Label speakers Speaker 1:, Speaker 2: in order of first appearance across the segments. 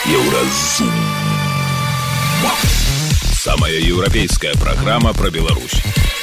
Speaker 1: Еўразум. Самая еўрапейская праграма пра Беларусь.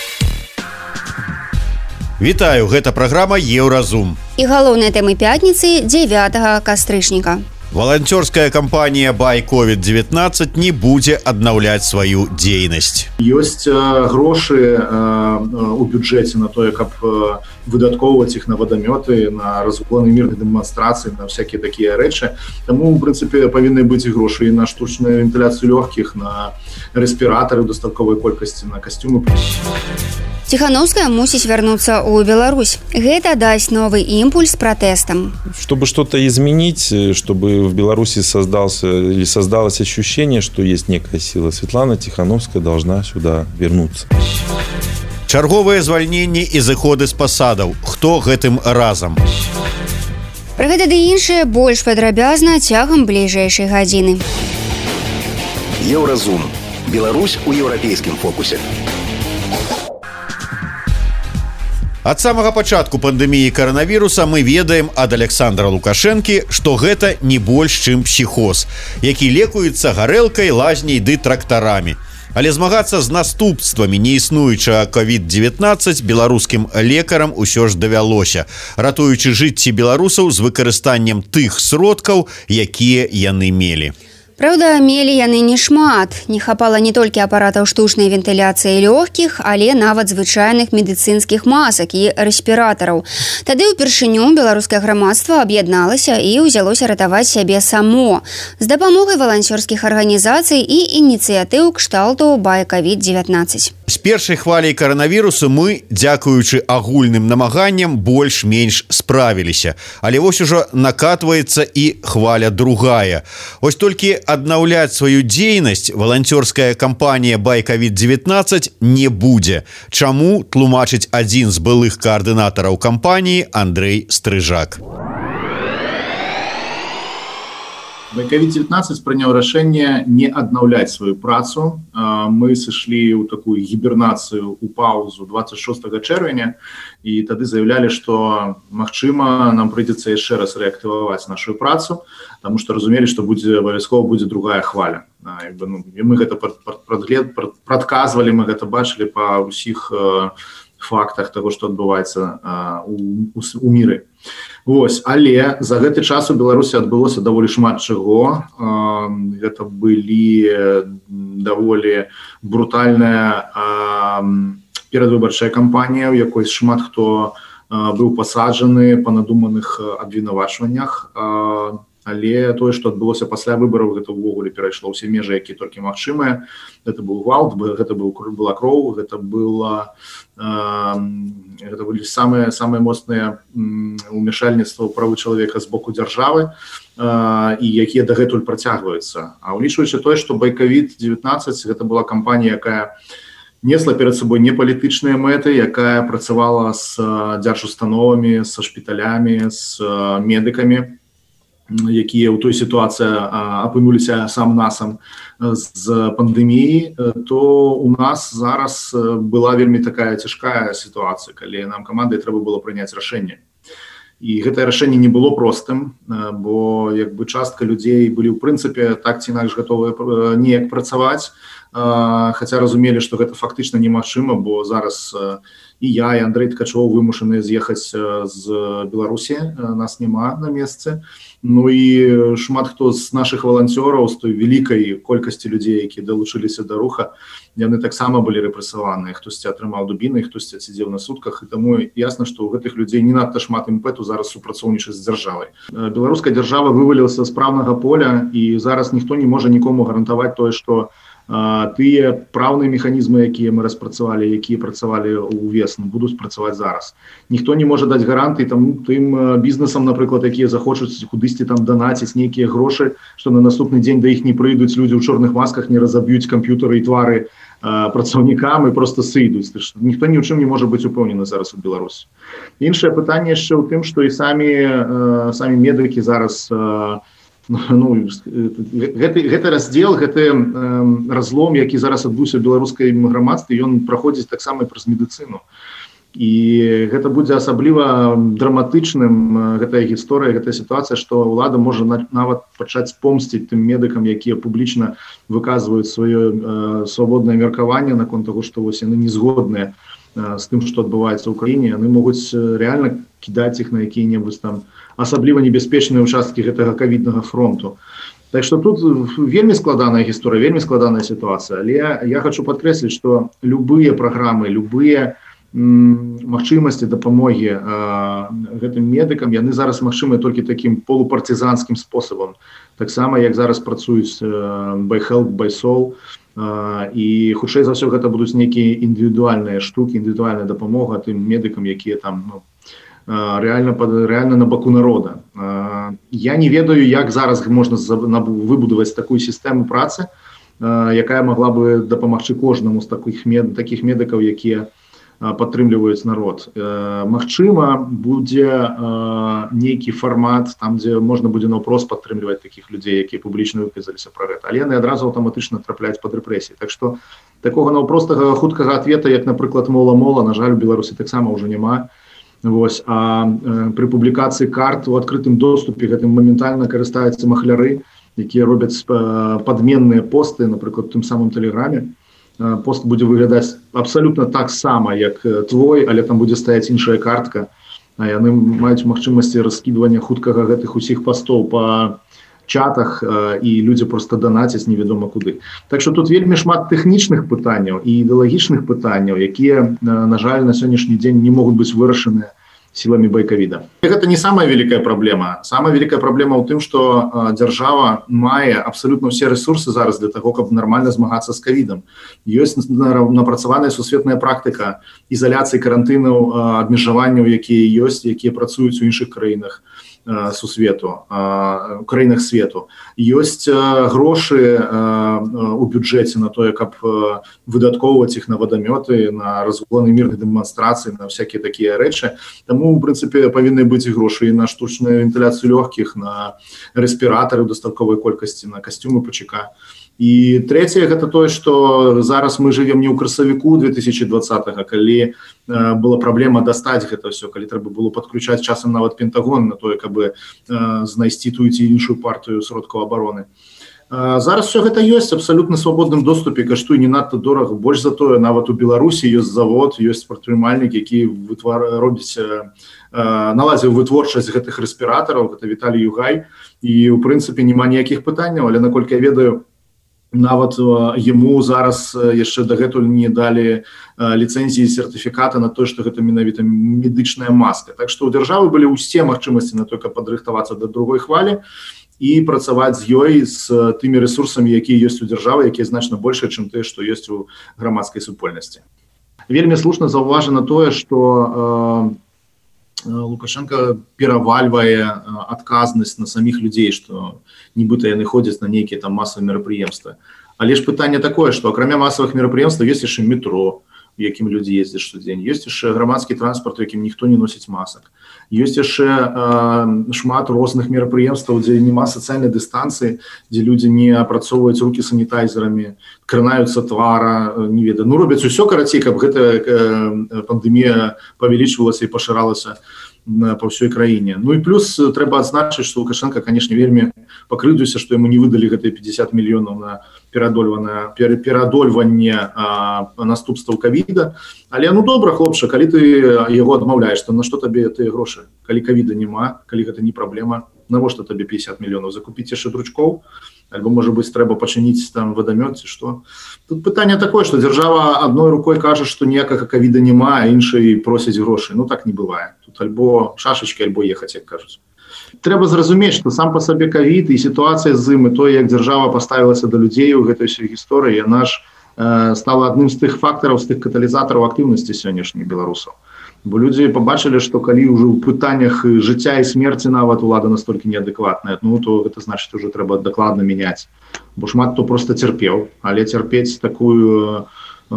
Speaker 2: Вітаю, гэта праграма Еўразум.
Speaker 3: І галоўныя тэмы пятніцы 9 кастрычніка.
Speaker 2: Валанцёрская кампанія Buy COVID-19 не будзе аднаўляць сваю дзейнасць.
Speaker 4: Ёсць грошы у бюджэце на тое, каб выдаткоўваць іх на вадамёты, на разукланы мірных дэманстрацыі, на всякія такія рэчы. Таму, у прынцыпе, павінны быць і грошы і на штучную вентыляцыю лёгкіх, на рэспіратары ў дастатковай колькасці, на касцюмы.
Speaker 3: Тихановская мусіць вярнуцца ў Беларусь. Гэта дасць новы імпульс пратэстам.
Speaker 5: Чтобы что-то изменить, чтобы в Беларуси создалось ощущение, что есть некая сила, Светлана Тихановская должна сюда вернуться.
Speaker 2: Чарговыя звальненні і зыходы з пасадаў. Хто гэтым разам?
Speaker 3: Пра гэта ды іншае больш падрабязна цягам бліжэйшай гадзіны.
Speaker 1: Еўразум. Беларусь у еўрапейскім фокусе.
Speaker 2: Ад самага пачатку пандэміі каранавіруса мы ведаем ад Александра Лукашэнкі, што гэта не больш, чым псіхоз, які лекуецца гарэлкай, лазняй ды трактарамі. Але змагацца з наступствамі неіснуючага COVID-19 беларускім лекарам усё ж давялося, ратуючы жыцці беларусаў з выкарыстаннем тых сродкаў, якія яны мелі.
Speaker 3: Праўда, мелі яны не шмат. Не хапала не толькі апаратаў штучнай вентыляцыі лёгкіх, але нават звычайных медыцынскіх масак і рэспіратараў. Тады ўпершыню беларускае грамадства аб'ядналася і ўзялося ратаваць сябе само з дапамогай валанцёрскіх арганізацый і ініцыятыў кшталту Buy COVID-19.
Speaker 2: З першай хваляй каранавірусу мы, дзякуючы агульным намаганням, больш-менш справіліся. Але вось ужо накатваецца і хваля другая. Вось толькі аднаўляць сваю дзейнасць валанцёрская кампанія Buy COVID-19 не будзе. Чаму, тлумачыць адзін з былых каардынатараў кампаніі Андрэй Стрыжак.
Speaker 4: Buy COVID-19 прыняў рашэнне не аднаўляць сваю працу. Мы сышлі ў такую гібернацыю, у паузу 26 чэрвеня, і тады заявлялі, што, магчыма, нам прыйдзецца яшчэ раз рэактываваць нашу працу, таму што разумелі, што абавязкова будзе другая хваля. Мы гэта прадказвалі, мы гэта бачылі па ўсіх фактах таго, што адбываецца у міры. Вось, але за гэты час у Беларусі адбылося даволі шмат чаго. Гэта былі даволі брутальная перадвыбарчая кампанія, у якой шмат хто быў пасаджаны па надуманых абвінавачваннях. Але тое, што адбылося пасля выбараў, гэта ўвогуле перайшло ўсе межы, якія толькі магчымыя. Гэта быў гвалт, гэта была кроў, гэта былі самыя моцныя ўмяшальніцтва ў правы чалавека з боку дзяржавы, і якія дагэтуль працягваюцца. А ўлічваючы тое, што Buy COVID-19 гэта была кампанія, якая несла перад сабой непалітычныя мэты, якая працавала з дзяржустановамі, са шпіталямі, з медыкамі, якія ў той сітуацыі апынуліся сам-насам з пандэміі, то у нас зараз была вельмі такая цяжкая сітуацыя, калі нам камандай трэба было прыняць рашэнне. І гэтае рашэнне не было простым, бо частка людзей былі ў прынцыпе так ці інакш гатовыя неяк працаваць, хаця разумелі, што гэта фактычна немагчыма, бо зараз і я, і Андрэй Ткачоў вымушаныя з'ехаць з Беларусі, нас няма на месцы. Ну і шмат хто з нашых валанцёраў, з той вялікай колькасці людзей, якія далучыліся да руха, яны таксама былі рэпрэсаваныя. Хтосьці атрымаў дубіны, хтосьці сидзеў на сутках, і таму ясна, што у гэтых людзей не надта шмат імпэту зараз супрацоўнічаць з дзяржавай. Беларуская дзяржава вывалілася з праўнага поля, і зараз ніхто не можа нікому гарантаваць тое, што тыя праўныя механізмы, якія мы распрацавалі, якія працавалі ўвесну, будуць працаваць зараз. Ніхто не можа даць гарантыі тым бізнесам, напрыклад, якія захочуць кудысьці там данаціць нейкія грошы, што на наступны дзень да іх не прыйдуць людзі ў чорных масках, не разаб'юць камп'ютары і твары працаўнікам і проста сыйдуць. Ніхто ні ў чым не можа быць упэўнены зараз у Беларусі. Іншае пытанне яшчэ ў тым, што і самі медыкі зараз гэты раздзел, гэты разлом, які зараз адбыўся ў беларускай грамадстве, ён праходзіць таксама і праз медыцыну. І гэта будзе асабліва драматычным, гэтая гісторыя, гэтая сітуацыя, што ўлада можа нават пачаць помсціць тым медыкам, якія публічна выказваюць сваё свабоднае меркаванне наконт таго, што вось яны не згодныя з тым, што адбываецца ў краіне. Яны могуць рэальна кідаць іх на якія-небудзь там асабліва небяспечныя ўчасткі гэтага ковіднага фронту. Так што тут вельмі складаная гісторыя, вельмі складаная сітуацыя. Але я хочу падкрэсліць, што любыя праграмы, любыя магчымасці дапамогі гэтым медыкам, яны зараз магчымыя толькі такім полупартизанскім спосабам. Таксама, як зараз працуюць by help, by soul, і хутчэй за ўсё гэта будуць нейкія індывідуальныя штукі, індывідуальная дапамога тым медыкам, якія там реально на баку народа. Я не ведаю, як зараз можна выбудаваць такую сістэму працы, якая могла бы дапамагчы кожнаму з такіх медыкаў, якія падтрымліваюць народ. Магчыма, будзе нейкі фармат, там, дзе можна будзе наўпрост падтрымліваць такіх людзей, якія публічна выказаліся пра гэта. Але яны адразу аўтаматычна трапляюць пад рэпрэсіі. Так што такога наўпростага хуткага адвета, як, напрыклад, мола-мола, на жаль, у Беларусі таксама ўжо няма. Вось, а пры публікацыі карт у адкрытым доступе гэтым моментальна карыстаюцца махляры, якія робяць падменныя посты, напрыклад, у тым самым Тэлеграме. Пост будзе выглядаць абсалютна так сама, як твой, але там будзе стаяць іншая картка, а яны маюць магчымасці раскідвання хуткага гэтых усіх пастоў па чатах, і людзі проста данацяць невядома куды. Так што тут вельмі шмат тэхнічных пытанняў і ідэалагічных пытанняў, якія, на жаль, на сённяшні дзень не могуць быць вырашаныя сіламі байковіда. Гэта не самая вялікая праблема. Самая вялікая праблема ў тым, што дзяржава мае абсалютна ўсе рэсурсы зараз для таго, каб нармальна змагацца з ковідам. Ёсць напрацаваная сусветная практыка ізаляцыі, карантынаў, абмежаванняў, якія ёсць, якія працуюць у іншых краінах сусвету, краінах свету. Ёсць грошы у бюджэце на тое, каб выдаткоўваць іх на вадамёты, на разгоны мірных дэманстрацый, на всякія такія рэчы. Таму, у прынцыпе, павінны быць і грошы і на штучную вентыляцыю лёгкіх, на рэспіратары ў дастатковай колькасці, на касцюмы ПЧК. І трэцяе, гэта тое, што зараз мы жывем не ў красавіку 2020-га, калі была праблема дастаць гэта ўсё, калі трэба было падключаць часам нават Пентагон на тое, каб знайсці тую ці іншую партыю сродкаў абароны. Зараз все гэта ёсць абсалютна свабодным доступе, каштуе не надта дорага. Больш за тое, нават у Беларусі ёсць завод, ёсць прадпрымальнік, які робіць, наладзіў вытворчасць гэтых рэспіратараў, гэта Віталій Югай, і ў прынцыпе няма ніякіх пытанняў, але наколькі я ведаю, нават яму зараз яшчэ дагэтуль не далі ліцэнзіі і сертыфіката на тое, што гэта менавіта медычная маска. Так што ў дзяржавы былі ўсе магчымасці на тое, каб падрыхтавацца да другой хвалі і працаваць з ёй, з тымі рэсурсамі, якія ёсць у дзяржавы, якія значна большыя, чым тыя, што ёсць у грамадскай супольнасці. Вельмі слушна заўважана тое, што Лукашенко перавальвае адказнасць на саміх людзей, што нібыта яны ходзяць на нейкія там масавыя мерапрыемствы. Але ж пытанне такое, што акрамя масавых мерапрыемстваў ёсць яшчэ метро, у якім людзі ездзяць штодзень, ёсць яшчэ грамадскі транспарт, у якім ніхто не носіць масак. Ёсць яшчэ шмат розных мерапрыемстваў, дзе няма сацыяльнай дыстанцыі, дзе людзі не апрацоўваюць рукі санітайзерамі, кранаюцца твара, не ведаю. Ну, робяць усё, карацей, каб гэтая пандэмія павялічвалася і пашыралася по всей краіне. Ну і плюс трэба адзначыць, што Лукашенко, канешне, вельмі пакрыўдзіўся, што яму не выдалі гэтыя 50 мільёнаў на пераадольванне наступстваў ковіда. Але ну добра, хлопча, калі ты яго адмаўляеш, то на што табе тыя грошы? Калі ковіда няма, калі гэта не праблема, навошта табе 50 мільёнаў? Закупіць яшчэ дручкоў? Альбо, можа быць, трэба пачыніць там вадамёт ці што? Тут пытанне такое, што дзяржава адной рукой кажа, што ніякага ковіда няма, а іншай просяць грошы. Ну так не бывае. Тут альбо шашачкі, альбо ехаць, як кажуць. Трэба зразумець, што сам па сабе ковід і сітуацыя з ім, і тое, як дзяржава паставілася да людзей у гэтай ўсёй гісторыі, яна ж стала адным з тых фактараў, з тых каталізатараў актыўнасці сённяшніх беларусаў. Бо людзі пабачылі, што калі ўжо ў пытаннях жыцця і смерці нават улада настолькі неадэкватная, ну то гэта значыць, ужо трэба дакладна мяняць. Бо шмат хто проста цярпеў, але цярпець такую,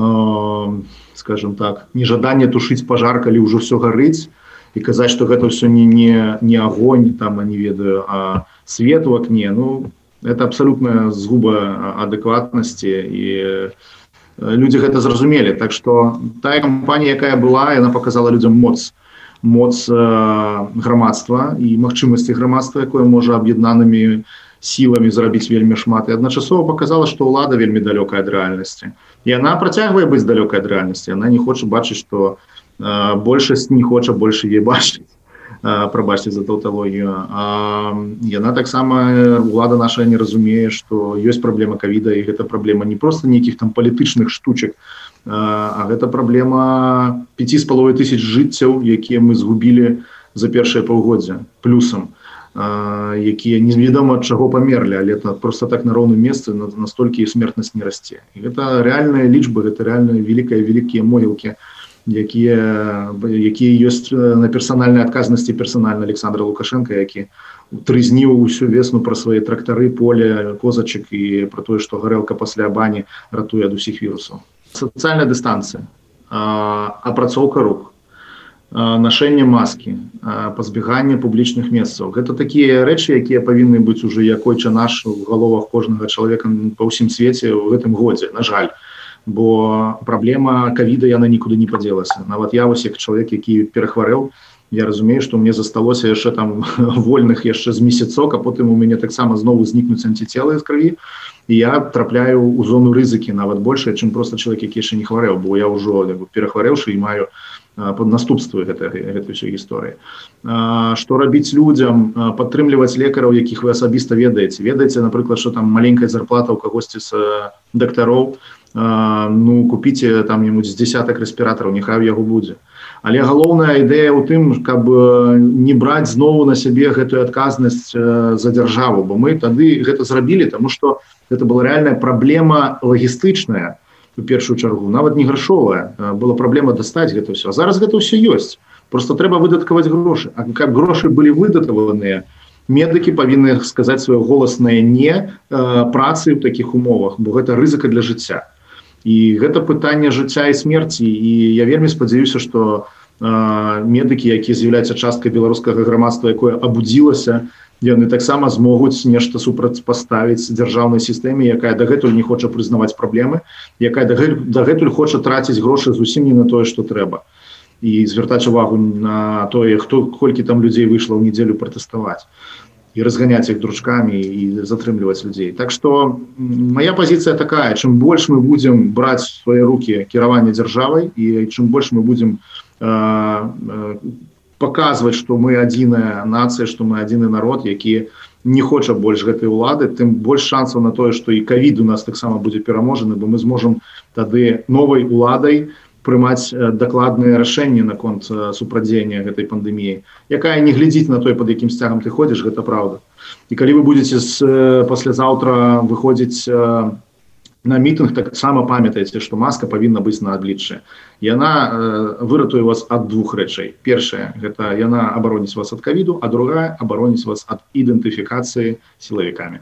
Speaker 4: скажем так, нежаданне тушыць пажар, калі ўжо ўсё гарыць, і казаць, што гэта ўсё не агонь, там, не ведаю, а свет у акне, ну, это абсалютная згуба адэкватнасці і люди гэта зразумелі. Так што тая кампанія, якая была, яна показала людзям моц грамадства і магчымасці грамадства, якое можа аб'яднанымі сіламі зрабіць вельмі шмат. І адначасова показала, што ўлада вельмі далёкая ад рэальнасці. І яна працягвае быць далёкай ад рэальнасці. Яна не хоча бачыць, што большасць не хоча больш яе бачыць. Прабачце за таўталогію. Яна таксама, улада наша не разумее, што ёсць праблема ковіда, і гэта праблема не проста нейкіх там палітычных штучак, а гэта праблема 5,5 тысяч жыццяў, якія мы згубілі за першае паўгоддзе плюсам, якія невядома ад чаго памерлі, але это просто так на роўным месцы настолькі і смертнасць не расце. І гэта рэальныя лічбы, гэта рэальныя вялікія могілкі, якія ёсць на персанальнай адказнасці персанальна Александра Лукашенка, які трызніў усю весну пра свае трактары, поле, козачак і пра тое, што гарэлка пасля бані ратуе ад усіх вірусаў. Сацыяльная дыстанцыя, апрацоўка рук, нашэнне маскі, пазбеганне публічных месцаў. Гэта такія рэчы, якія павінны быць уже якойча наш у галовах кожнага чалавека па ўсім свеце ў гэтым годзе, на жаль. Бо праблема ковіда, яна нікуды не падзелася. Нават я вось як чалавек, які перахварэў, я разумею, што мне засталося яшчэ там вольных яшчэ з месяцок, а потым у мяне таксама зноwu знікнуць антицелы з крыві, і я трапляю ў зону рызыкі нават большая, чым проста чалавек, які яшчэ не хварэў, бо я ўжо перахварэўшы і маю наступствы гэтай ўсёй гісторыі. Што рабіць людзям? Падтрымліваць лекараў, якіх вы асабіста ведаеце. Ведаеце, напрыклад, што там маленькая зарплата ў кагосьці з дактароў, купіце там яму з десятак рэспіратараў, няхай яго будзе. Але галоўная ідэя ў тым, каб не браць зноwu на сябе гэтую адказнасць за дзяржаву, бо мы тады гэта зрабілі, таму што гэта была рэальная праблема лагістычная, у першую чаргу, нават не грашовая, была праблема дастаць гэта ўсё. А зараз гэта ўсё ёсць. Просто трэба выдаткаваць грошы. А каб грошы былі выдатаваныя, медыкі павінны сказаць сваё голаснае не працы ў такіх умовах, бо гэта рызыка для жыцця. І гэта пытанне жыцця і смерці. І я вельмі спадзяюся, што медыкі, якія з'яўляюцца часткай беларускага грамадства, якое абудзілася, яны таксама змогуць нешта супрацьпаставіць дзяржаўнай сістэме, якая дагэтуль не хоча прызнаваць праблемы, якая дагэтуль хоча траціць грошы зусім не на тое, што трэба. І звяртаць увагу на тое, колькі там людзей выйшла ў нядзелю пратэставаць. І разганяць іх дручкамі і затрымліваць людзей. Так што моя пазіцыя такая, чым больш мы будзем браць в свае рукі кіраванне дзяржавай і чым больш мы будзем паказваць, што мы адзіная нацыя, што мы адзіны народ, які не хоча больш гэтай улады, тым больш шансаў на тое, што і ковід у нас таксама будзе пераможаны, бо мы зможам тады новай уладай прымаць дакладныя рашэнні наконт супрацьдзеяння гэтай пандэміі, якая не глядзіць на той, пад якім сцягам ты ходзіш, гэта праўда. І калі вы будзеце паслязаўтра выходзіць на мітынг, таксама памятаеце, што маска павінна быць на абліччы. Яна выратуе вас ад двух рэчай. Першая, гэта яна абароніць вас ад ковіду, а другая абароніць вас ад ідэнтыфікацыі сілавікамі.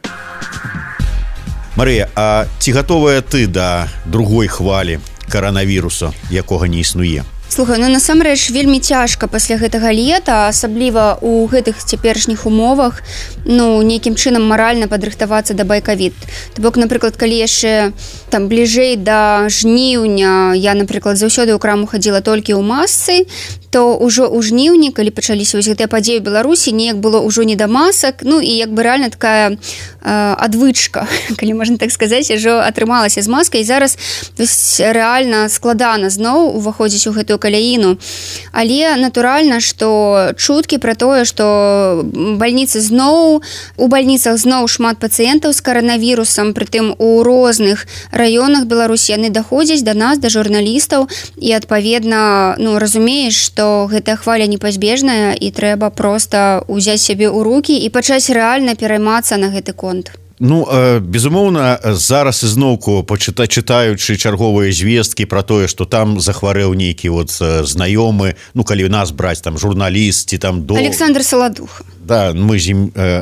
Speaker 2: Марыя, а ці гатовая ты да другой хвалі коронавірусу, якога не існуе?
Speaker 3: Слухай, насамрэч вельмі цяжка пасля гэтага лета, асабліва ў гэтых цяперашніх умовах, нейкім чынам маральна падрыхтавацца да байковід. То бок, напрыклад, калі яшчэ там бліжэй да жніўня я, напрыклад, заўсёды ў краму хадзіла толькі ў масцы, то ўжо ў жніўні, калі пачаліся вось гэтыя падзеі ў Беларусі, неяк было ўжо не да масак, і як бы рэальна такая адвычка, калі можна так сказаць, ўжо атрымалася з маскай, і зараз рэальна складана зноў уваходзіць у гэтую каляіну. Але натуральна, што чуткі пра тое, што у бальніцах зноў шмат пацыентаў з каранавірусам, прытым у розных раёнах Беларусі, яны даходзяць да нас, да журналістаў, і адпаведна, разумееш, што гэтая хваля непазбежная, і трэба проста ўзяць сябе ў рукі і пачаць рэальна пераймацца на гэты конт.
Speaker 2: Безумоўна, зараз ізноўку чытаючы чарговыя звесткі пра тое, што там захварэў нейкі знаёмы, калі нас браць, там журналіст ці там
Speaker 3: Александр Саладуха.
Speaker 2: Да, мы з ім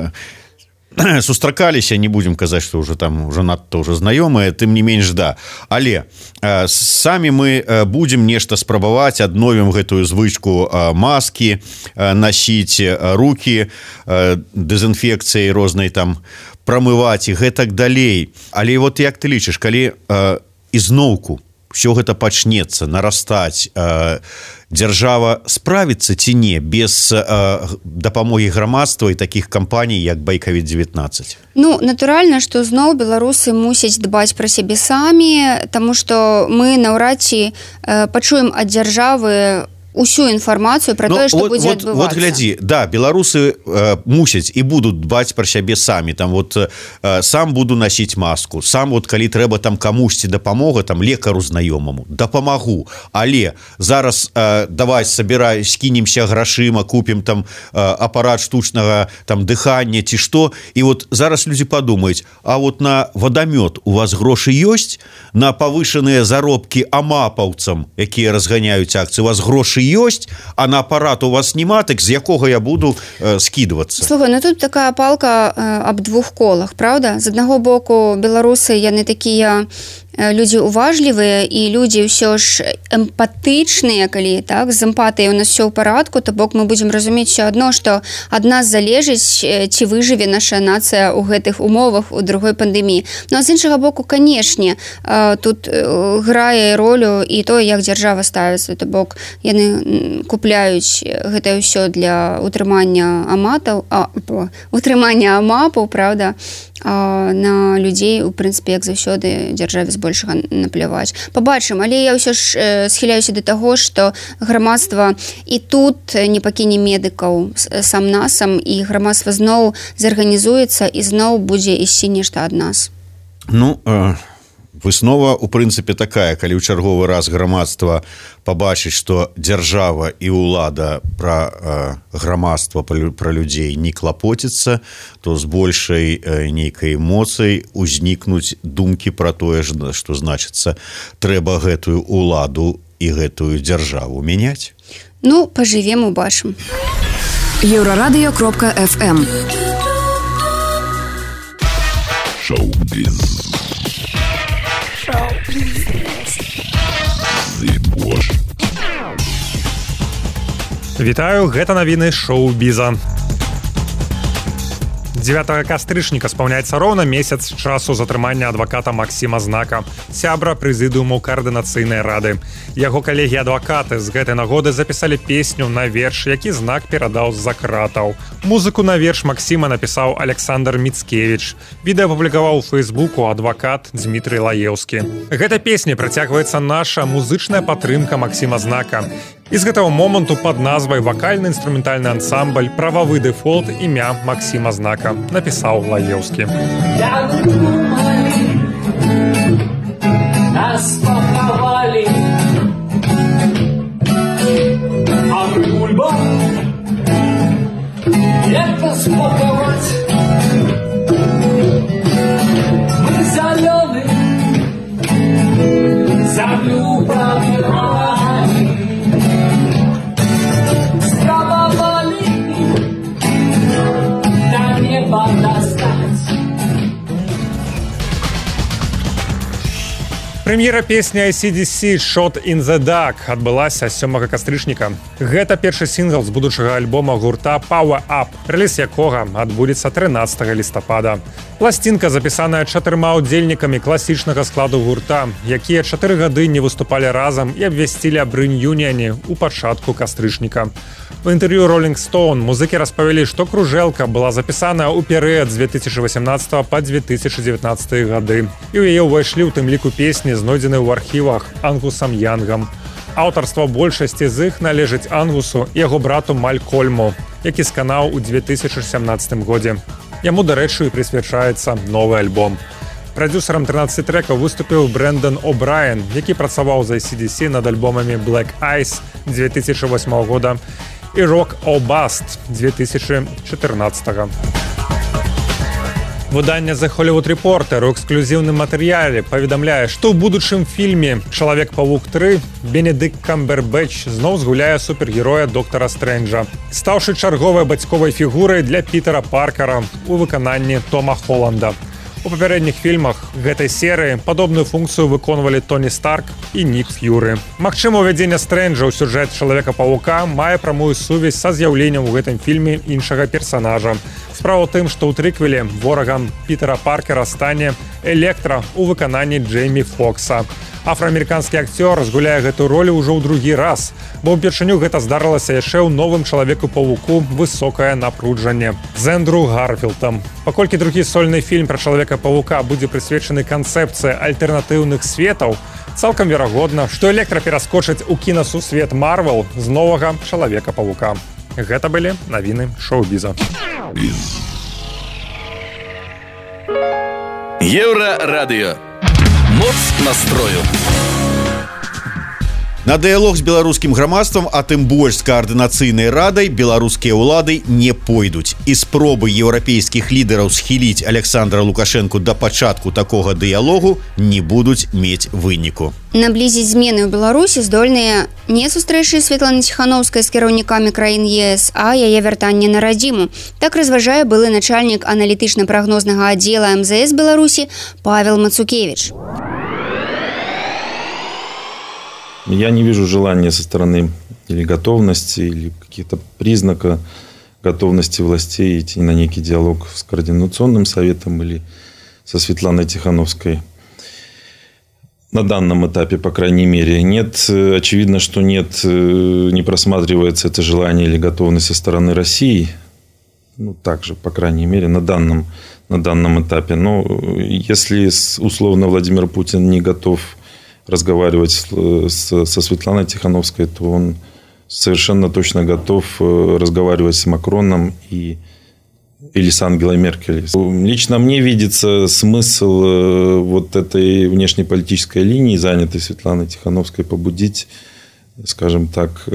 Speaker 2: сустракаліся, не будзем казаць, што ўжо там надта ўжо знаёмыя, тым не менш, да. Але самі мы будзем нешта спрабаваць, адновім гэтую звычку маскі насіць, рукі дэзінфекцыяй рознай там прамываць і гэтак далей. Але як ты лічыш, калі ізноўку все гэта пачнецца нарастаць, дзяржава справіцца ці не без дапамогі грамадства і такіх кампаній як Байкавіт-19?
Speaker 3: Ну, натуральна, што зноў беларусы мусяць дбаць пра сябе самі, таму што мы наўрад ці пачуем ад дзяржавы усю інфармацыю пра тое, што будзе адбывацца.
Speaker 2: Вот глядзі, да, беларусы мусяць і будуць дбаць пра сябе самі. Там вот сам буду насіць маску, сам вот калі трэба там камусьці дапамога, там лекару знаёмаму, дапамагу. Але зараз давай сабірай, скінемся грашыма, купім там апарат штучнага там дыхання ці што. І вот зараз людзі падумаюць, а вот на вадамёт у вас грошы ёсць, на павышаныя заробкі амапаўцам, якія разганяюць акцыі, у вас грошы ёсць, а на апарат у вас нема, так з якога я буду скидывацца?
Speaker 3: Слухай, ну тут такая палка аб двух колах, правда? З аднаго боку, беларусы, яны такія людзі уважлівыя і людзі ўсё ж эмпатычныя, калі так, з эмпатыяй у нас все ў парадку, то бок мы будзем разумець все адно, што ад нас залежыць, ці выжыве наша нацыя ў гэтых умовах у другой пандэміі. Ну а з іншага боку, канешне, тут грае ролю і то, як дзяржава ставіцца, то бок яны купляюць гэта ўсё для утрымання амапаў, правда, на людзей, у прынцыпе, як заўсёды дзяржаве збольшага напляваць. Пабачым, але я ўсё ж схіляюся да таго, што грамадства і тут не пакіне медыкаў сам-насам, і грамадства зноў зарганізуецца і зноў будзе ісці нешта ад нас.
Speaker 2: Ну, выснова, у прынцыпе, такая, калі ў чарговы раз грамадства пабачыць, што дзяржава і ўлада пра грамадства, пра людзей не клапоціцца, то з большай нейкай эмоцыяй узнікнуць думкі пра тое, што значыцца, трэба гэтую ўладу і гэтую дзяржаву мяняць.
Speaker 3: Ну, пажывем, убачым.
Speaker 6: Еўрарадыё.фм
Speaker 1: Шоу-біз.
Speaker 7: Вітаю, гэта навіны шоу-біза. 9 кастрычніка спаўняецца роўна месяц часу затрымання адваката Максіма Знака, сябра прэзідыуму каардынацыйнай рады. Яго калегі-адвакаты з гэтай нагоды запісалі песню на верш, які Знак перадаў з-за кратаў. Музыку на верш Максіма напісаў Александр Міцкевіч. Відэа апублікаваў у Фейсбуку адвакат Дмітрый Лаеўскі. Гэта песня працягваецца наша музычная падтрымка Максіма Знака. І з гэтага моманту пад назвай вакальна-інструментальны ансамбль «Прававы дэфолт» імя Максіма Знака напісаў Лаеўскі.
Speaker 8: Нас пахавалі, а мы бульба, як нас пахаваць? Мы зялёны, зямлю пабіралі, спрабавалі на неба дастаць.
Speaker 7: Прэм'ера песні AC/DC «Shot in the Dark» адбылася 7 кастрычніка. Гэта першы сінгл з будучага альбома гурта «Power Up», рэліз якога адбудзецца 13 лістапада. Пласцінка запісаная 4 удзельнікамі класічнага складу гурта, якія 4 гады не выступалі разам і абвясцілі аб рэюніяне ў пачатку кастрычніка. У інтэрв'ю Rolling Stone музыкі распавялі, што кружэлка была запісаная ў перыяд з 2018 па 2019 гады. І ў яе ўвайшлі ў тым ліку песні, знойдзены ў архівах Ангусам Янгам. Аўтарства большасці з іх належыць Ангусу і яго брату Малькольму, які сканаў у 2017 годзе. Яму, дарэчы, прысвячаецца новы альбом. Прадюсерам 13 трэкаў выступіў Брэндон О'Брайен, які працаваў за AC/DC над альбомамі Black Ice 2008 года і Rock or Bust 2014. Выданне The Hollywood Reporter у эксклюзіўным матэрыяле паведамляе, што ў будучым фільме «Чалавек-павук 3» Бенедыкт Камбербэтч зноў згуляе супергероя доктара Стрэнджа, стаўшы чарговай бацьковай фігурай для Пітера Паркера у выкананні Тома Холланда. У папярэдніх фільмах гэтай серыі падобную функцыю выконвалі Тоні Старк і Нік Ф'юры. Магчыма, увядзенне Стрэнджа ў сюжэт Чалавека-павука мае прамую сувязь са з'яўленнем у гэтым фільме іншага персанажа, Справа ў тым, што ў трыквеле ворагам Пітера Паркера стане Электра ў выкананні Джеймі Фокса. Афраамерыканскі акцёр згуляе гэту ролю ўжо ў другі раз, бо ўпершыню гэта здарылася яшчэ ў новым чалавеку-павуку «Высокае напруджанне» з Эндрю Гарфілдам. Паколькі другі сольны фільм пра чалавека-павука будзе прысвечаны канцэпцыі альтэрнатыўных светаў, цалкам верагодна, што Электра пераскочыць у кінасусвет Марвел з новага чалавека-павука. Гэта былі навіны шоу-біза.
Speaker 1: Еўрарадыё. Моц настрою.
Speaker 2: На дыялог з беларускім грамадствам, а тым больш з каардынацыйнай радай беларускія ўлады не пойдуць. І спробы еўрапейскіх лідараў схіліць Александра Лукашэнку да пачатку такога дыялогу не будуць мець выніку.
Speaker 3: Наблізіць змены ў Беларусі здольныя не сустрэчы Светланы Ціхановскай з кіраўнікамі краін ЕС, а яе вяртанне на радзіму. Так разважае былы начальнік аналітычна-прагнознага аддзела МЗС Беларусі Павел Мацукевич.
Speaker 5: Я не вижу желания со стороны или готовности, или каких-то признаков готовности властей идти на некий диалог с Координационным советом или со Светланой Тихановской. На данном этапе, по крайней мере, нет. Очевидно, что нет, не просматривается это желание или готовность со стороны России. Ну, также, по крайней мере, на данном этапе. Но если условно Владимир Путин не готов разговаривать со Светланой Тихановской, то он совершенно точно готов разговаривать с Макроном или с Ангелой Меркель. Лично мне видится смысл вот этой внешнеполитической линии, занятой Светланой Тихановской, побудить, скажем так,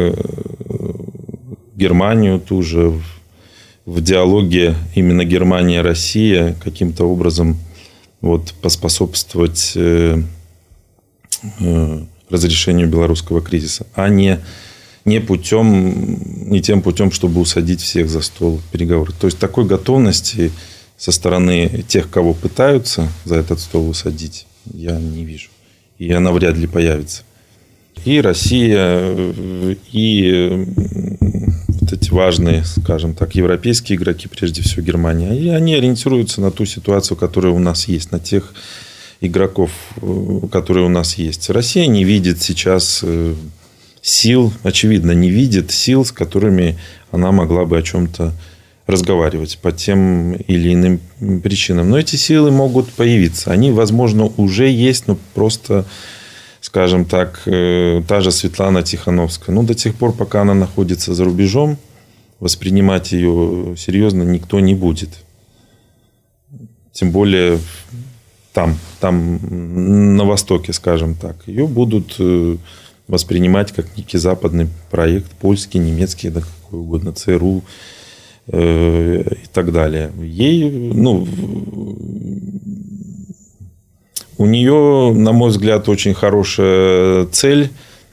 Speaker 5: Германию ту же в диалоге именно Германия-Россия каким-то образом вот поспособствовать разрешению белорусского кризиса, а не тем путем, чтобы усадить всех за стол переговоров. То есть такой готовности со стороны тех, кого пытаются за этот стол усадить, я не вижу. И она вряд ли появится. И Россия, и вот эти важные, скажем так, европейские игроки, прежде всего Германия, и они ориентируются на ту ситуацию, которая у нас есть, на тех игроков, которые у нас есть. Россия не видит сейчас сил, очевидно, не видит сил, с которыми она могла бы о чем-то разговаривать по тем или иным причинам. Но эти силы могут появиться. Они, возможно, уже есть, но просто, скажем так, та же Светлана Тихановская. Но до тех пор, пока она находится за рубежом, воспринимать ее серьезно никто не будет. Тем более там на Востоке, скажем так, ее будут воспринимать как некий западный проект, польский, немецкий, да какой угодно, ЦРУ и так далее. У нее, на мой взгляд, очень хорошая цель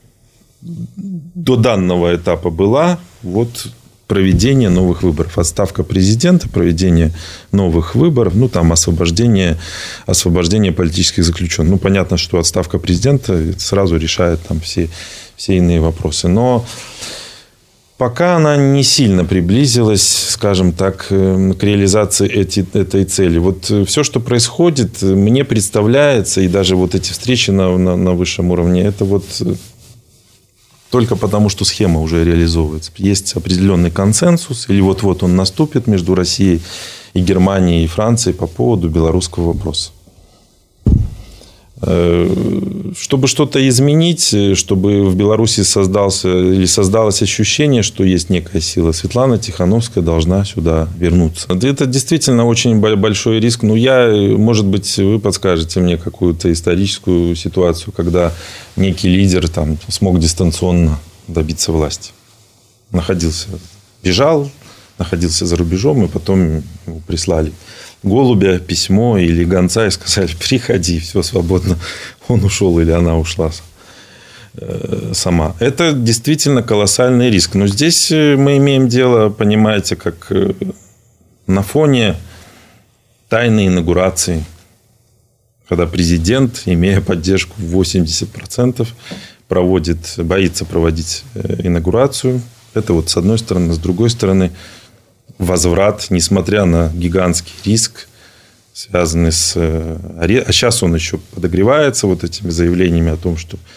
Speaker 5: до данного этапа была проведение новых выборов. Отставка президента, проведение новых выборов, освобождение политических заключенных. Понятно, что отставка президента сразу решает там все иные вопросы. Но пока она не сильно приблизилась, скажем так, к реализации этой цели. Все, что происходит, мне представляется, и даже эти встречи на высшем уровне, это только потому, что схема уже реализовывается. Есть определенный консенсус, или вот-вот он наступит между Россией и Германией, и Францией по поводу белорусского вопроса. Чтобы что-то изменить, чтобы в Беларуси создалось ощущение, что есть некая сила, Светлана Тихановская должна сюда вернуться. Это действительно очень большой риск. Может быть, вы подскажете мне какую-то историческую ситуацию, когда некий лидер смог дистанционно добиться власти. Бежал, находился за рубежом, и потом ему прислали голубя, письмо или гонца и сказали: приходи, все свободно. Он ушел или она ушла сама. Это действительно колоссальный риск. Но здесь мы имеем дело, понимаете, как на фоне тайной инаугурации, когда президент, имея поддержку в 80%, боится проводить инаугурацию. Это с одной стороны. С другой стороны, возврат, несмотря на гигантский риск, связанный с... А сейчас он еще подогревается вот этими заявлениями о том, что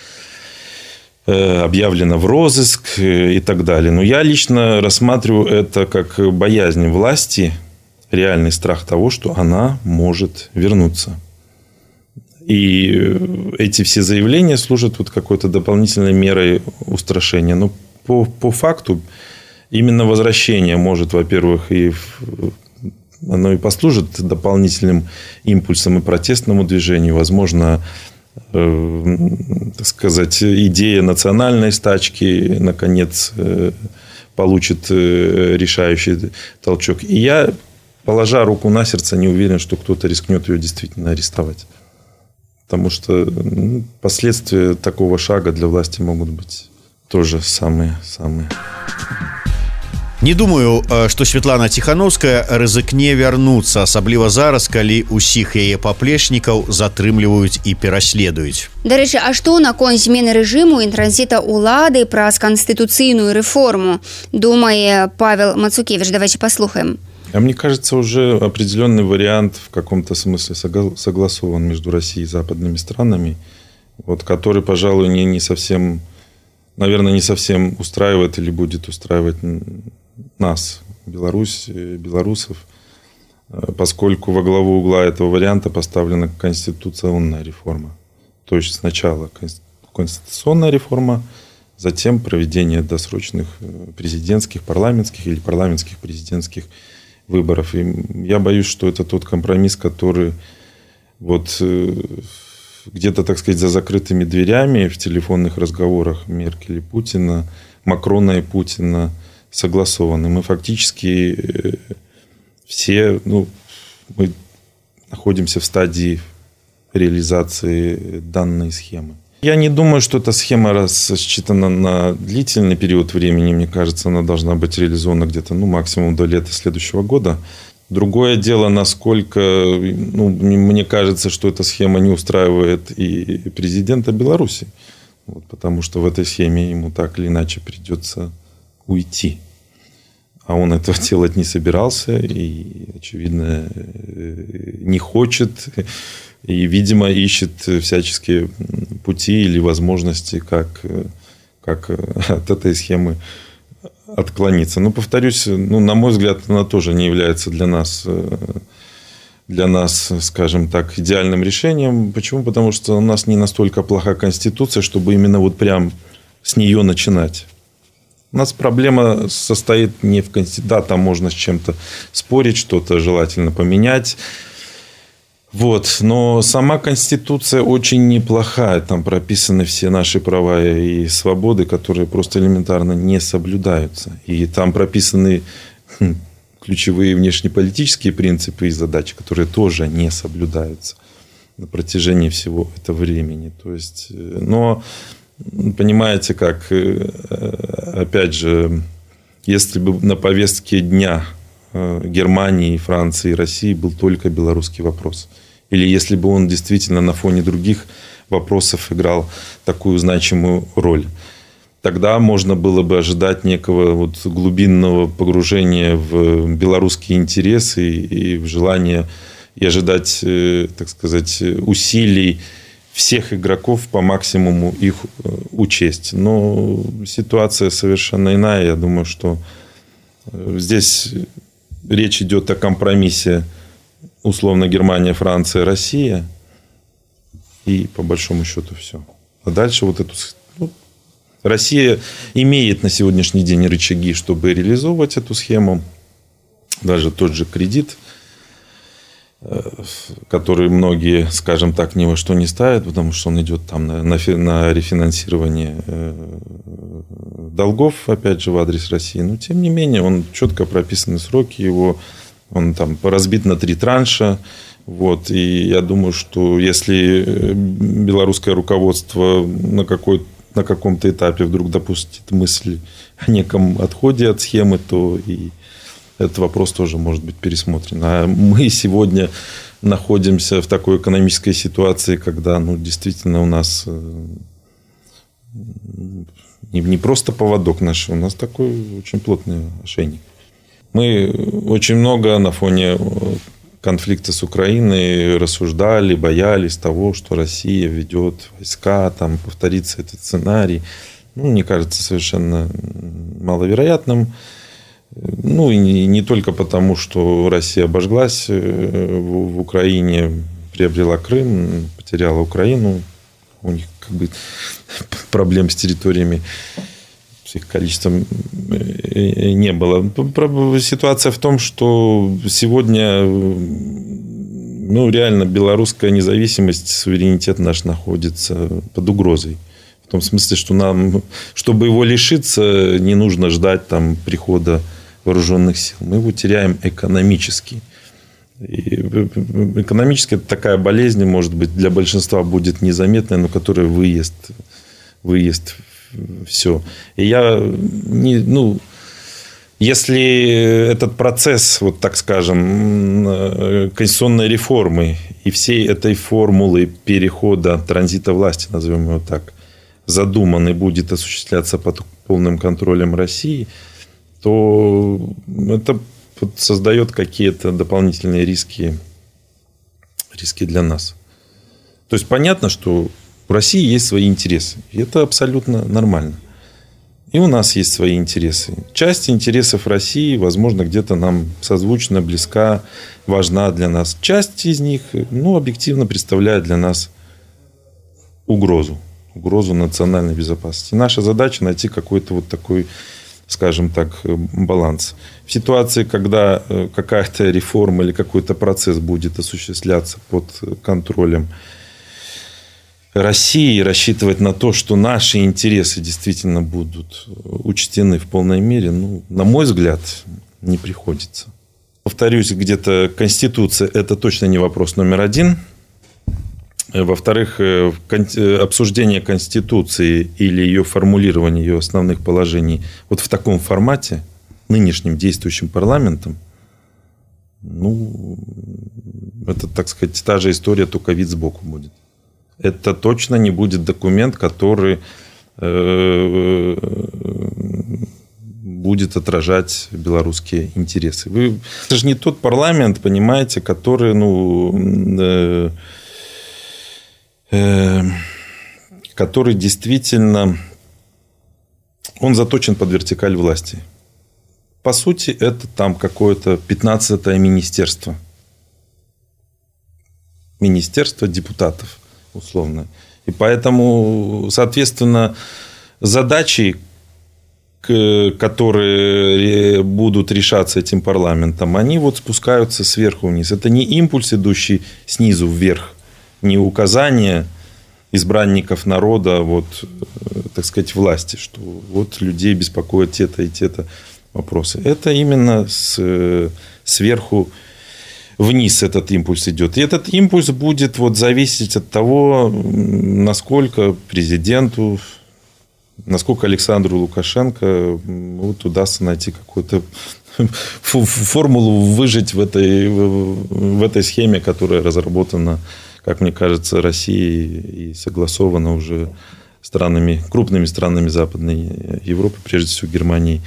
Speaker 5: объявлено в розыск и так далее. Но я лично рассматриваю это как боязнь власти, реальный страх того, что она может вернуться. И эти все заявления служат вот какой-то дополнительной мерой устрашения. Но по факту именно возвращение может, во-первых, оно и послужит дополнительным импульсом и протестному движению. Возможно, так сказать, идея национальной стачки наконец получит решающий толчок. И я, положа руку на сердце, не уверен, что кто-то рискнет ее действительно арестовать. Потому что последствия такого шага для власти могут быть тоже самые-самые.
Speaker 2: Не думаю, што Светлана Ціхановская рызыкне вярнуцца, асабліва зараз, калі ўсіх яе паплечнікаў затрымліваюць і пераследуюць.
Speaker 3: Дарэчы, а што наконт змены рэжыму і транзіта ўлады праз канстытуцыйную рэформу, думае Павел Мацукевич? Давайте послухаем.
Speaker 5: А мне кажется, уже определенный вариант в каком-то смысле согласован между Россией и западными странами, вот, который, пожалуй, не совсем, наверное, не совсем устраивает или будет устраивать нас, Беларусь, белорусов, поскольку во главу угла этого варианта поставлена конституционная реформа. То есть сначала конституционная реформа, затем проведение досрочных президентских, парламентских или парламентских президентских выборов. И я боюсь, что это тот компромисс, который вот где-то, так сказать, за закрытыми дверями в телефонных разговорах Меркель и Путина, Макрона и Путина согласованы. Мы фактически все, мы находимся в стадии реализации данной схемы. Я не думаю, что эта схема рассчитана на длительный период времени. Мне кажется, она должна быть реализована где-то, максимум до лета следующего года. Другое дело, насколько, мне кажется, что эта схема не устраивает и президента Беларуси. Вот, потому что в этой схеме ему так или иначе придется уйти. А он этого делать не собирался и, очевидно, не хочет. И, видимо, ищет всяческие пути или возможности, как от этой схемы отклониться. Но, повторюсь, на мой взгляд, она тоже не является для нас, скажем так, идеальным решением. Почему? Потому что у нас не настолько плоха Конституция, чтобы именно вот прям с нее начинать. У нас проблема состоит не в Конституции. Да, там можно с чем-то спорить, что-то желательно поменять. Вот. Но сама Конституция очень неплохая. Там прописаны все наши права и свободы, которые просто элементарно не соблюдаются. И там прописаны ключевые внешнеполитические принципы и задачи, которые тоже не соблюдаются на протяжении всего этого времени. То есть, но понимаете, как, опять же, если бы на повестке дня Германии, Франции и России был только белорусский вопрос, или если бы он действительно на фоне других вопросов играл такую значимую роль, тогда можно было бы ожидать некого вот глубинного погружения в белорусские интересы и в желание, и ожидать, так сказать, усилий всех игроков по максимуму их учесть. Но ситуация совершенно иная. Я думаю, что здесь речь идет о компромиссе, условно, Германия, Франция, Россия. И по большому счету все. А дальше вот эту... Россия имеет на сегодняшний день рычаги, чтобы реализовывать эту схему. Даже тот же кредит, который многие, скажем так, ни во что не ставят, потому что он идет там на рефинансирование долгов, опять же, в адрес России. Но, тем не менее, он четко прописаны сроки его, он там разбит на 3 транша. Вот. И я думаю, что если белорусское руководство на каком-то этапе вдруг допустит мысль о неком отходе от схемы, то и этот вопрос тоже может быть пересмотрен. А мы сегодня находимся в такой экономической ситуации, когда действительно у нас не просто поводок наш, у нас такой очень плотный ошейник. Мы очень много на фоне конфликта с Украиной рассуждали, боялись того, что Россия ведет войска, там повторится этот сценарий. Мне кажется совершенно маловероятным. И не только потому, что Россия обожглась в Украине, приобрела Крым, потеряла Украину. У них проблем с территориями, с их количеством не было. Ситуация в том, что сегодня реально белорусская независимость, суверенитет наш находится под угрозой. В том смысле, что нам, чтобы его лишиться, не нужно ждать там прихода вооруженных сил. Мы его теряем экономически. И экономически это такая болезнь, может быть, для большинства будет незаметная, но которая выезд все. И если этот процесс, вот так скажем, конституционной реформы и всей этой формулы перехода, транзита власти, назовем его так, задуманный будет осуществляться под полным контролем России, то это создает какие-то дополнительные риски для нас. То есть понятно, что в России есть свои интересы. И это абсолютно нормально. И у нас есть свои интересы. Часть интересов России, возможно, где-то нам созвучна, близка, важна для нас. Часть из них, объективно представляет для нас угрозу национальной безопасности. Наша задача найти какой-то вот такой, скажем так, баланс. В ситуации, когда какая-то реформа или какой-то процесс будет осуществляться под контролем России, рассчитывать на то, что наши интересы действительно будут учтены в полной мере, на мой взгляд, не приходится. Повторюсь, где-то Конституция – это точно не вопрос номер один. Во-вторых, обсуждение Конституции или ее формулирование, ее основных положений вот в таком формате, нынешним действующим парламентом, это, так сказать, та же история, только вид сбоку будет. Это точно не будет документ, который будет отражать белорусские интересы. Это же не тот парламент, понимаете, который, который действительно, он заточен под вертикаль власти. По сути, это там какое-то 15-е министерство. Министерство депутатов, условно. И поэтому, соответственно, задачи, которые будут решаться этим парламентом, они спускаются сверху вниз. Это не импульс, идущий снизу вверх, не указание избранников народа, так сказать, власти, что людей беспокоят те-то и те-то вопросы. Это именно сверху вниз этот импульс идет. И этот импульс будет зависеть от того, насколько президенту, насколько Александру Лукашенко удастся найти какую-то формулу, выжить в этой схеме, которая разработана, как мне кажется, Россией и согласована уже крупными странами Западной Европы, прежде всего Германией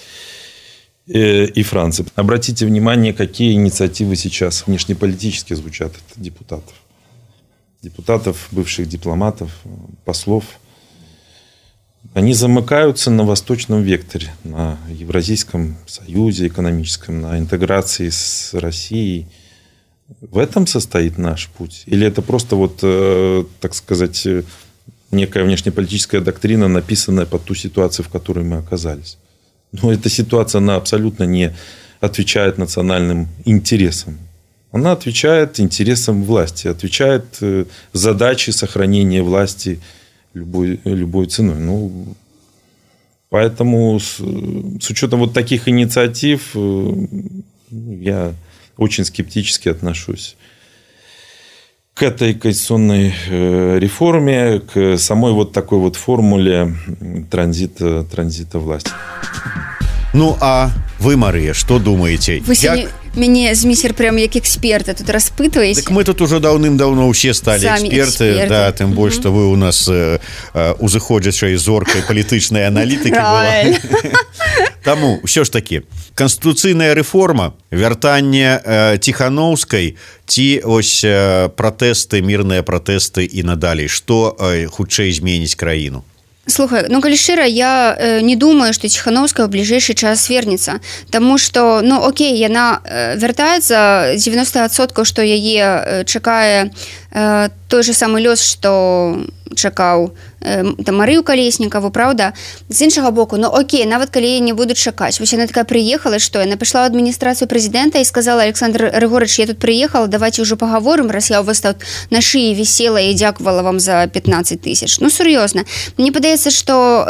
Speaker 5: и Франции. Обратите внимание, какие инициативы сейчас внешнеполитически звучат от депутатов. Депутатов, бывших дипломатов, послов. Они замыкаются на восточном векторе, на Евразийском союзе экономическом, на интеграции с Россией. В этом состоит наш путь? Или это просто, так сказать, некая внешнеполитическая доктрина, написанная под ту ситуацию, в которой мы оказались? Но эта ситуация, она абсолютно не отвечает национальным интересам. Она отвечает интересам власти, отвечает задаче сохранения власти любой ценой. Поэтому с учетом таких инициатив я очень скептически отношусь к этой конституционной реформе, к самой такой формуле транзита власти.
Speaker 2: А вы, Мария, что думаете?
Speaker 3: Мяне змейсер прям як эксперта тут распытваеце.
Speaker 2: Так мы тут уже даўным-даўно ўсе сталі эксперты. Да, тым больш, што вы у нас узыходзячай зоркай палітычнай аналітыкі была. Таму ўсё ж такі канстытуцыйная рэформа, вяртанне Ціханаўскай ці ось пратэсты, мірныя пратэсты і надалей, што хутчэй зменіць краіну?
Speaker 3: Слухай, ну калі шчыра, я не думаю, што Ціханаўская ў бліжэйшы час вернецца, таму што, ну окей, яна вяртаецца 90%, што яе чакае той же самы лёс, што чакаў Марыю Калеснікаву, правда? З іншага боку, ну окей, нават калі яе не будуць чакаць. Вось яна такая прыехала, што яна пайшла ў адміністрацыю прэзідэнта і сказала: Александр Григорьевич, я тут прыехала, давайте ўжо паговорым, раз я ў вас тут на шыі вісела і дзякувала вам за 15 000. Ну сур'ёзна. Мне падаецца, што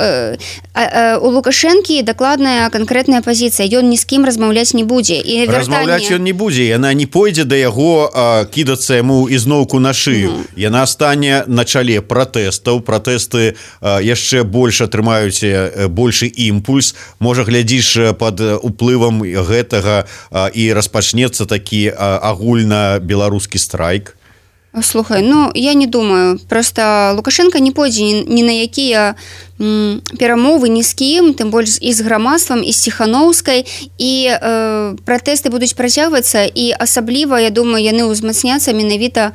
Speaker 3: у Лукашэнкі дакладная канкрэтная пазіцыя. Ён ні з кім размаўляць не будзе. І
Speaker 2: размаўляць ён не будзе, яна не пойдзе да яго кідацца яму ізноўку на шыю. Яна стане на чале пратэстаў, пратэсты яшчэ больш атрымаюць большы імпульс, можа глядзіш пад уплывам гэтага і распачнецца такі агульна беларускі страйк.
Speaker 3: Слухай, ну я не думаю, просто Лукашенко не пойдзе ні на якія перамовы ні з кім, тым больш і з грамадствам, і з Ціханаўскай, і пратэсты будуць працягвацца, і асабліва, я думаю, яны ўзмацняцца менавіта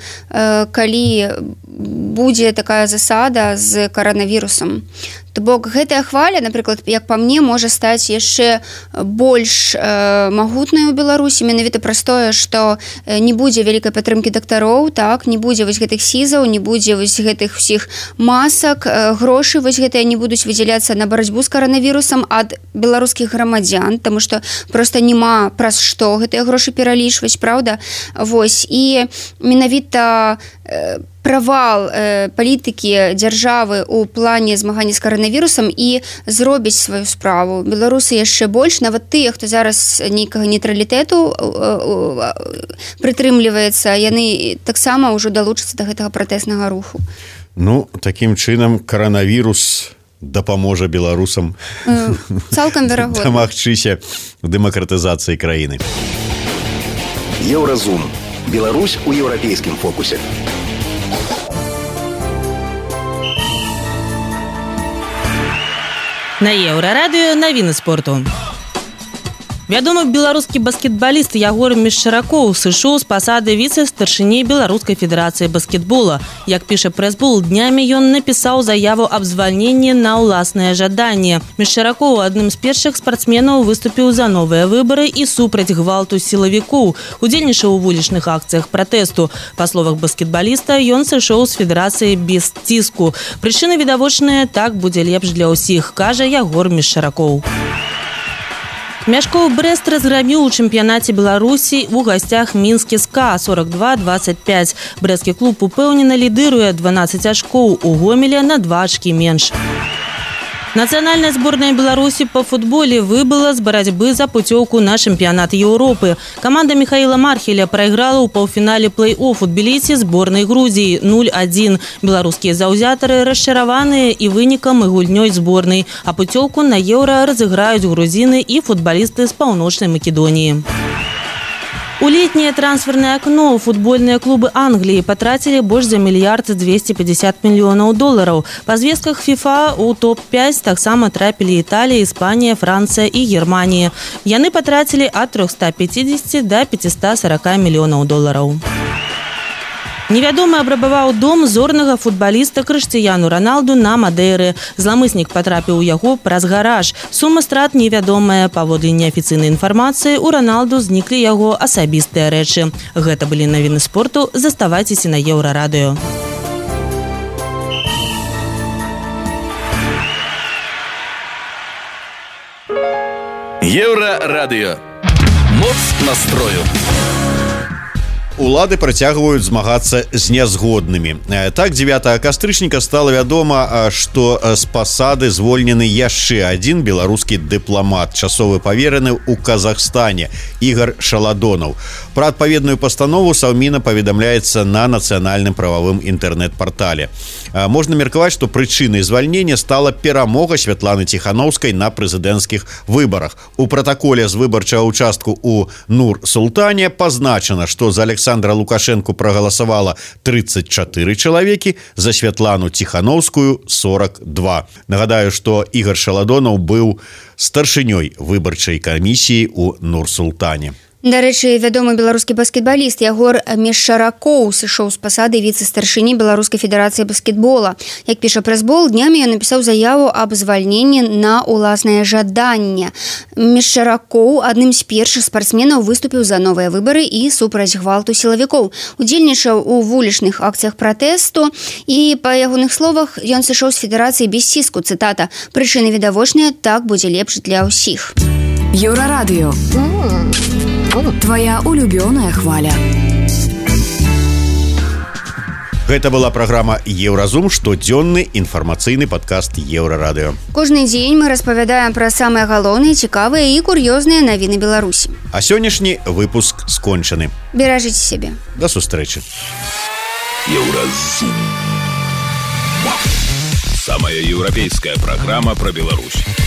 Speaker 3: калі будзе такая засада з каранавірусам. То бок гэтая хваля, напрыклад, як па мне, можа стаць яшчэ больш магутнай у Беларусі, менавіта праз тое, што не будзе вялікай падтрымкі дактароў, так, не будзе вось гэтых сізаў, не будзе вось гэтых усіх масак, грошы вось гэтыя не будуць выдзяляцца на барацьбу з каранавірусам ад беларускіх грамадзян, таму што проста няма праз што гэтыя грошы пералічваць, праўда? Вось, і менавіта правал палітыкі дзяржавы ў плане змагання з каранавірусам і зробіць сваю справу. Беларусы яшчэ больш, нават тыя, хто зараз нейкага нейтралітэту прытрымліваецца, яны таксама ўжо далучацца да гэтага пратэснага руху.
Speaker 2: Ну, такім чынам каранавірус дапаможа беларусам
Speaker 3: цалкам верагодна
Speaker 2: дамагчыся дэмакратызацыі краіны.
Speaker 6: Еўразум. Беларусь у еўрапейскім фокусе.
Speaker 9: На Еўрарадыё навіны спорту. Вядомы беларускі баскетбаліст Ягор Мешчаракоў сышоў з пасады віцэ-старшыні Беларускай федэрацыі баскетбола. Як піша прэс-бол, днямі ён напісаў заяву аб звальненні на ўласнае жаданне. Мешчаракоў адным з першых спартсменаў выступіў за новыя выбары і супраць гвалту сілавікоў. Удзельнічаў у вулічных акцыях пратэсту. Па словах баскетбаліста, ён сышоў з федэрацыі без ціску. Прычыны відавочныя, так будзе лепш для ўсіх, кажа Ягор Мешчаракоў. Мяшкоў Брэст разграміў у чэмпіянаце Беларусі у гасцях мінскі СКА 42-25. Брэсцкі клуб упэўнена лідыруе 12 ачкоў, у Гомеле на 2 ачкі менш. Нацыянальная зборная Беларусі па футболе выбыла з барацьбы за пуцёўку на чэмпіянат Еўропы. Каманда Міхаіла Мархеля прайграла ў паўфінале плэй-офф у Тбілісі зборнай Грузіі 0-1. Беларускія заўзятары расчараваныя і вынікам і гульнёй зборнай, а пуцёўку на еўра разыграюць грузіны і футбалісты з Паўночнай Македоніі. У летняе трансфернае акно футбольныя клубы Англіі патрацілі больш за $1 250 мільёнаў. Па звестках FIFA у топ-5 таксама трапілі Італія, Іспанія, Францыя і Германія. Яны патрацілі ад 350 да 540 мільёнаў долараў. Невядомы абрабаваў дом зорнага футбаліста Крыштыяну Раналду на Мадэры. Зламыснік патрапіў у яго праз гараж. Сума страт невядомая. Паводле неафіцыйнай інфармацыі, у Раналду зніклі яго асабістыя рэчы. Гэта былі навіны спорту. Заставайцеся на Еўрарадыё.
Speaker 1: Еўрарадыё. Моц настрою.
Speaker 2: Улады працягваюць змагацца з нязгоднымі. Так, 9 кастрычніка стала вядома, што з пасады звольнены яшчэ адзін беларускі дыпламат, часовы павераны ў Казахстане, Ігор Шаладонаў. Пра адпаведную пастанову Саўміна паведамляецца на нацыянальным прававым інтэрнэт-партале. Можна меркаваць, што прычынай звальнення стала перамога Святланы Ціханаўскай на прэзідэнцкіх выбарах. У пратаколе з выбарчага ўчастку ў Нур-Султане пазначана, што за Александра Лукашэнку прагаласавала 34 чалавекі, за Святлану Ціханаўскую 42. Нагадаю, што Ігор Шаладонаў быў старшынёй выбарчай камісіі ў Нур-Султане.
Speaker 3: Дарэчы, вядомы беларускі баскетбаліст Ягор Мешчаракоў сышоў з пасады віцэ-старшыні Беларускай федэрацыі баскетбола. Як піша прэсбол, днямі ён напісаў заяву аб звальненні на ўласнае жаданне. Мешчаракоў адным з першых спартсменаў выступіў за новыя выбары і супраць гвалту сілавікоў. Удзельнічаў у вулічных акцыях пратэсту і, па ягоных словах, ён сышоў з федэрацыі без ціску. Цытата: «Прычыны відавочныя, так будзе лепш для ўсіх».
Speaker 10: Еўрарадыё. Твоя улюбёная хваля.
Speaker 2: Гэта была праграма «Еўразум», штодзённы інфармацыйны падкаст Еўрарадыё.
Speaker 3: Кожны дзень мы распавядаем пра самыя галоўныя, цікавыя і кур'ёзныя навіны Беларусі.
Speaker 2: А сённяшні выпуск скончаны.
Speaker 3: Беражыце сябе.
Speaker 2: До сустрэчы.
Speaker 1: Еўразум. Самая еўрапейская программа про Беларусь.